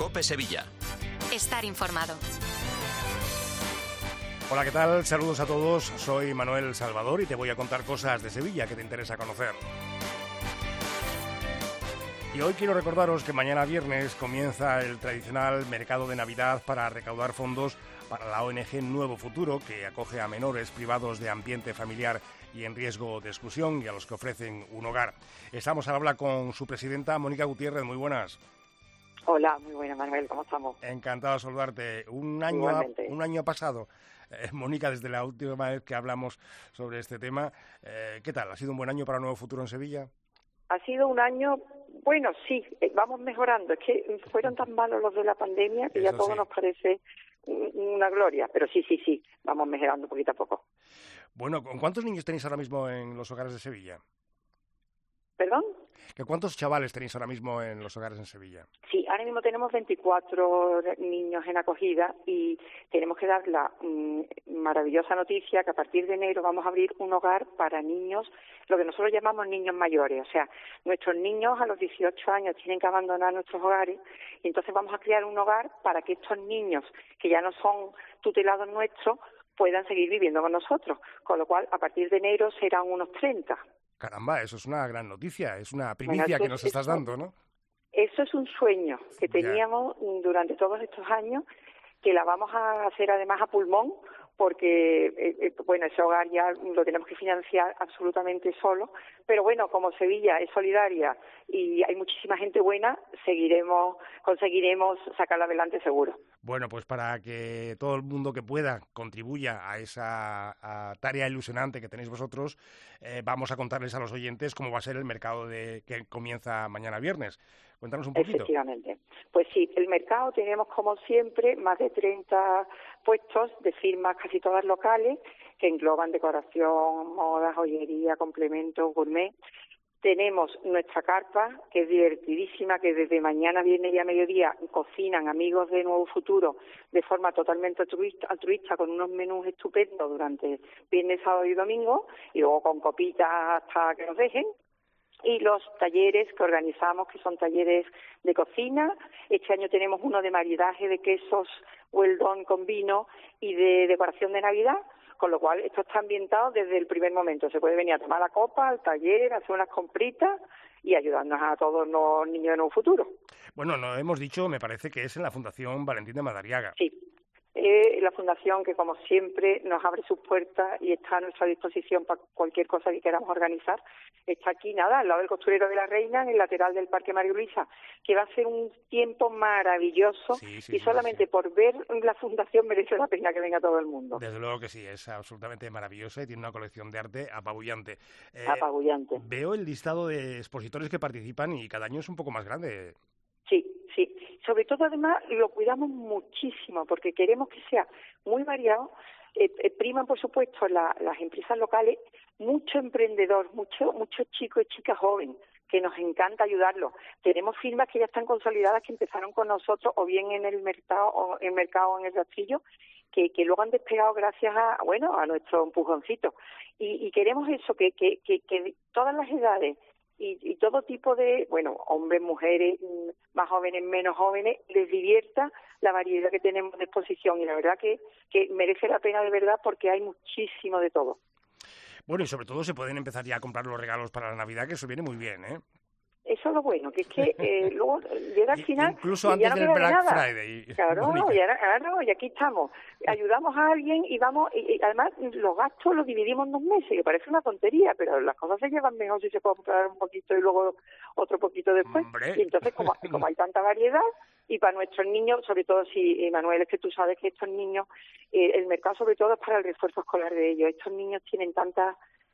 COPE Sevilla. Estar informado. Hola, ¿qué tal? Saludos a todos. Soy Manuel Salvador y te voy a contar cosas de Sevilla que te interesa conocer. Y hoy quiero recordaros que mañana viernes comienza el tradicional mercado de Navidad para recaudar fondos para la ONG Nuevo Futuro, que acoge a menores privados de ambiente familiar y en riesgo de exclusión y a los que ofrecen un hogar. Estamos al habla con su presidenta, Mónica Gutiérrez. Muy buenas. Hola, muy buena, Manuel, ¿cómo estamos? Encantado de saludarte. Un año ha pasado, Mónica, desde la última vez que hablamos sobre este tema. ¿Qué tal? ¿Ha sido un buen año para Nuevo Futuro en Sevilla? Ha sido un año, bueno, sí, vamos mejorando. Es que fueron tan malos los de la pandemia que ya todo nos parece una gloria. Pero sí, vamos mejorando poquito a poco. Bueno, ¿cuántos niños tenéis ahora mismo en los hogares de Sevilla? ¿Perdón? ¿Cuántos chavales tenéis ahora mismo en los hogares en Sevilla? Sí, ahora mismo tenemos 24 niños en acogida y tenemos que dar la maravillosa noticia que a partir de enero vamos a abrir un hogar para niños, lo que nosotros llamamos niños mayores. O sea, nuestros niños a los 18 años tienen que abandonar nuestros hogares y entonces vamos a crear un hogar para que estos niños, que ya no son tutelados nuestros, puedan seguir viviendo con nosotros. Con lo cual, a partir de enero serán unos 30. Caramba, eso es una gran noticia, es una primicia que nos estás dando, ¿no? Eso es un sueño que teníamos durante todos estos años, que la vamos a hacer además a pulmón, porque, bueno, ese hogar ya lo tenemos que financiar absolutamente solo, pero bueno, como Sevilla es solidaria y hay muchísima gente buena, conseguiremos sacarla adelante seguro. Bueno, pues para que todo el mundo que pueda contribuya a esa tarea ilusionante que tenéis vosotros, vamos a contarles a los oyentes cómo va a ser el mercado que comienza mañana viernes. Cuéntanos un poquito. Efectivamente. Pues sí, el mercado tenemos como siempre más de 30 puestos de firmas casi todas locales que engloban decoración, moda, joyería, complementos, gourmet. Tenemos nuestra carpa, que es divertidísima, que desde mañana, viernes y a mediodía cocinan amigos de Nuevo Futuro de forma totalmente altruista con unos menús estupendos durante viernes, sábado y domingo, y luego con copitas hasta que nos dejen. Y los talleres que organizamos, que son talleres de cocina. Este año tenemos uno de maridaje de quesos well done con vino y de decoración de Navidad, con lo cual esto está ambientado desde el primer momento. Se puede venir a tomar la copa, al taller, hacer unas compritas y ayudarnos a todos los niños de Nuevo Futuro. Bueno, no hemos dicho, me parece que es en la Fundación Valentín de Madariaga. Sí. La fundación que, como siempre, nos abre sus puertas y está a nuestra disposición para cualquier cosa que queramos organizar. Está aquí, al lado del Costurero de la Reina, en el lateral del Parque María Luisa, que va a ser un tiempo maravilloso y solamente por ver la fundación merece la pena que venga todo el mundo. Desde luego que sí, es absolutamente maravillosa y tiene una colección de arte apabullante. Apabullante. Veo el listado de expositores que participan y cada año es un poco más grande. Sí. Sobre todo, además, lo cuidamos muchísimo porque queremos que sea muy variado. Priman, por supuesto, las empresas locales, mucho emprendedor, muchos chicos y chicas jóvenes, que nos encanta ayudarlos. Tenemos firmas que ya están consolidadas, que empezaron con nosotros, o bien en el mercado o en el rastrillo, que luego han despegado gracias a nuestro empujoncito. Y queremos eso, que todas las edades y todo tipo de, hombres, mujeres, más jóvenes, menos jóvenes, les divierta la variedad que tenemos de exposición. Y la verdad que merece la pena de verdad porque hay muchísimo de todo. Bueno, y sobre todo se pueden empezar ya a comprar los regalos para la Navidad, que eso viene muy bien, ¿eh? Eso es lo bueno, que es que luego llega al final incluso y ya antes no del queda Black nada. Friday. Claro, y aquí estamos. Ayudamos a alguien y vamos, y además los gastos los dividimos en 2 meses, que parece una tontería, pero las cosas se llevan mejor si se puede comprar un poquito y luego otro poquito después. ¡Hombre! Y entonces, como hay tanta variedad, y para nuestros niños, sobre todo, si Manuel, es que tú sabes que estos niños, el mercado sobre todo es para el refuerzo escolar de ellos. Estos niños tienen tantas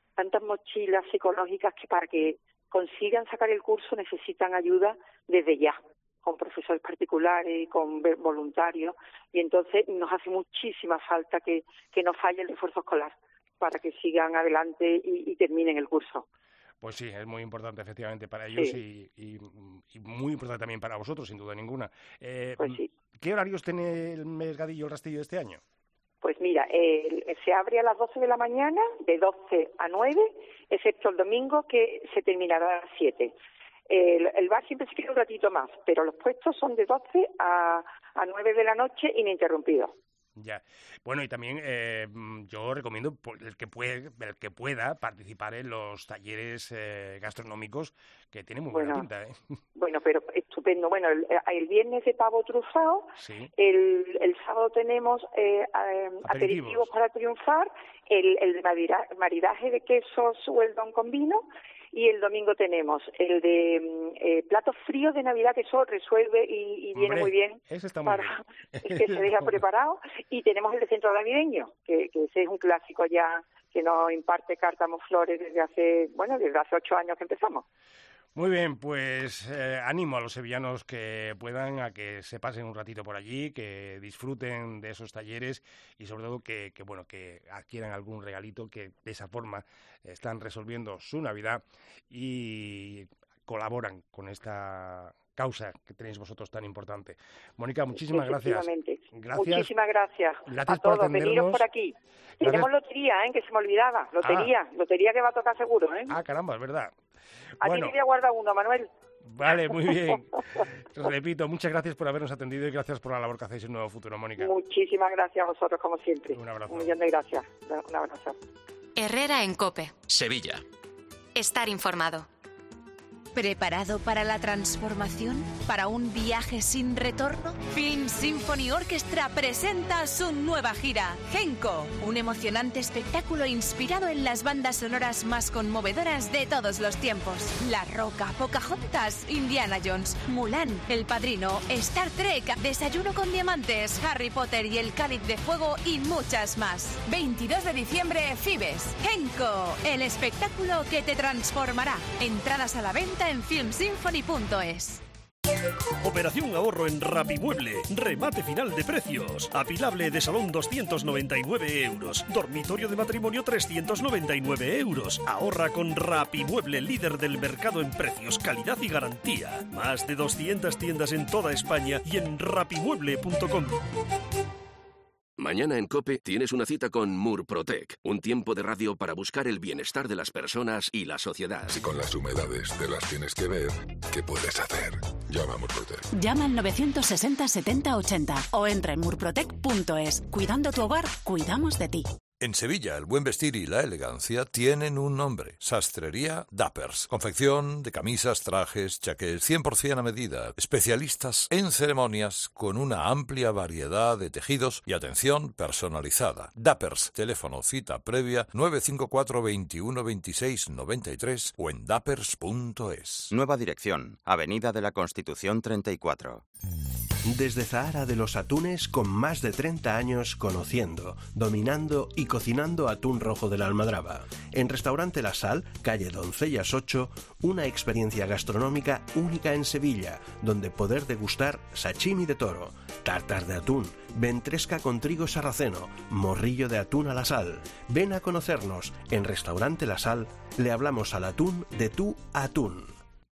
mochilas psicológicas que para que consigan sacar el curso necesitan ayuda desde ya, con profesores particulares, con voluntarios, y entonces nos hace muchísima falta que no falle el refuerzo escolar para que sigan adelante y terminen el curso. Pues sí, es muy importante efectivamente para ellos y muy importante también para vosotros, sin duda ninguna. Pues sí. ¿Qué horarios tiene el Mercadillo El Rastrillo este año? Pues mira, se abre a las 12 de la mañana, de 12 a 9, excepto el domingo, que se terminará a las 7. El bar siempre se queda un ratito más, pero los puestos son de 12 a 9 de la noche ininterrumpidos. Ya. Bueno, y también yo recomiendo el que pueda participar en los talleres gastronómicos, que tienen muy buena pinta, ¿eh? Bueno, pero estupendo. Bueno, el viernes de pavo trufado, sí. El sábado tenemos aperitivos para triunfar, el de maridaje de quesos Welldown con vino, y el domingo tenemos el de platos fríos de Navidad, que eso resuelve y viene muy bien. Ese está muy bien. Que se deja preparado. Y tenemos el de centro navideño, que ese es un clásico ya, que nos imparte Cártamo Flores desde hace 8 años que empezamos. Muy bien, pues animo a los sevillanos que puedan a que se pasen un ratito por allí, que disfruten de esos talleres y sobre todo que adquieran algún regalito, que de esa forma están resolviendo su Navidad y colaboran con esta causa que tenéis vosotros tan importante. Mónica, muchísimas gracias. Muchísimas gracias a todos. Veniros por aquí. Tenemos lotería, que se me olvidaba. Lotería que va a tocar seguro, ¿eh? Ah, caramba, es verdad. A ti te voy a guardar uno, Manuel. Vale, muy bien. Repito, muchas gracias por habernos atendido y gracias por la labor que hacéis en Nuevo Futuro, Mónica. Muchísimas gracias a vosotros, como siempre. Un abrazo. Un millón de gracias. Un abrazo. Herrera en COPE. Sevilla. Estar informado. ¿Preparado para la transformación? ¿Para un viaje sin retorno? Film Symphony Orchestra presenta su nueva gira, Genco, un emocionante espectáculo inspirado en las bandas sonoras más conmovedoras de todos los tiempos. La Roca, Pocahontas, Indiana Jones, Mulan, El Padrino, Star Trek, Desayuno con Diamantes, Harry Potter y el Cáliz de Fuego y muchas más. 22 de diciembre, Fibes. Genco, el espectáculo que te transformará. Entradas a la venta en filmsymphony.es. Operación ahorro en Rapimueble. Remate final de precios. Apilable de salón 299 euros. Dormitorio de matrimonio 399 euros. Ahorra con Rapimueble, líder del mercado en precios, calidad y garantía. Más de 200 tiendas en toda España y en rapimueble.com. Mañana en COPE tienes una cita con Murprotec, un tiempo de radio para buscar el bienestar de las personas y la sociedad. Si con las humedades te las tienes que ver, ¿qué puedes hacer? Llama a Murprotec. Llama al 960 70 80 o entra en murprotec.es. Cuidando tu hogar, cuidamos de ti. En Sevilla, el buen vestir y la elegancia tienen un nombre. Sastrería Dappers. Confección de camisas, trajes, chaqués, 100% a medida. Especialistas en ceremonias con una amplia variedad de tejidos y atención personalizada. Dappers. Teléfono cita previa 954 21 26 93 o en dappers.es. Nueva dirección. Avenida de la Constitución 34. Desde Zahara de los Atunes, con más de 30 años conociendo, dominando y cocinando atún rojo de la Almadraba. En Restaurante La Sal, calle Doncellas 8, una experiencia gastronómica única en Sevilla, donde poder degustar sashimi de toro, tartar de atún, ventresca con trigo sarraceno, morrillo de atún a la sal. Ven a conocernos. En Restaurante La Sal le hablamos al atún de tu atún.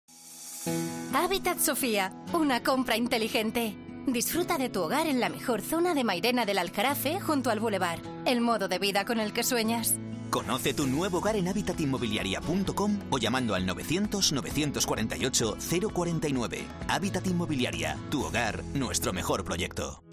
Hábitat Sofía, una compra inteligente. Disfruta de tu hogar en la mejor zona de Mairena del Aljarafe, junto al Boulevard. El modo de vida con el que sueñas. Conoce tu nuevo hogar en habitatinmobiliaria.com o llamando al 900-948-049. Hábitat Inmobiliaria, tu hogar, nuestro mejor proyecto.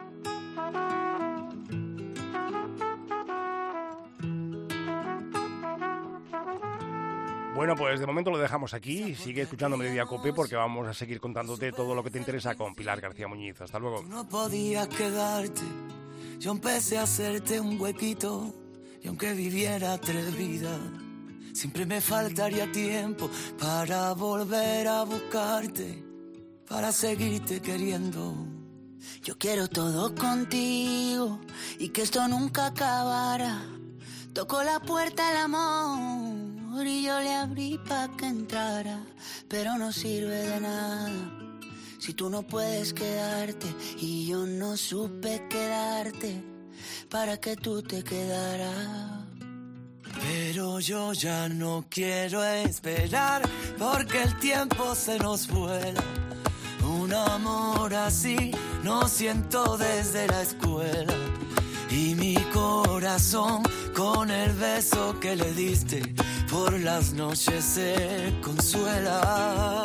Bueno, pues de momento lo dejamos aquí. Sigue escuchando Mediodía Cope porque vamos a seguir contándote todo lo que te interesa con Pilar García Muñiz. Hasta luego. No podías quedarte, yo empecé a hacerte un huequito y aunque viviera 3 vidas, siempre me faltaría tiempo para volver a buscarte, para seguirte queriendo. Yo quiero todo contigo y que esto nunca acabara. Tocó la puerta el amor y yo le abrí pa' que entrara, pero no sirve de nada si tú no puedes quedarte y yo no supe quedarte para que tú te quedaras. Pero yo ya no quiero esperar porque el tiempo se nos vuela. Un amor así no siento desde la escuela. Y mi corazón con el beso que le diste por las noches se consuela.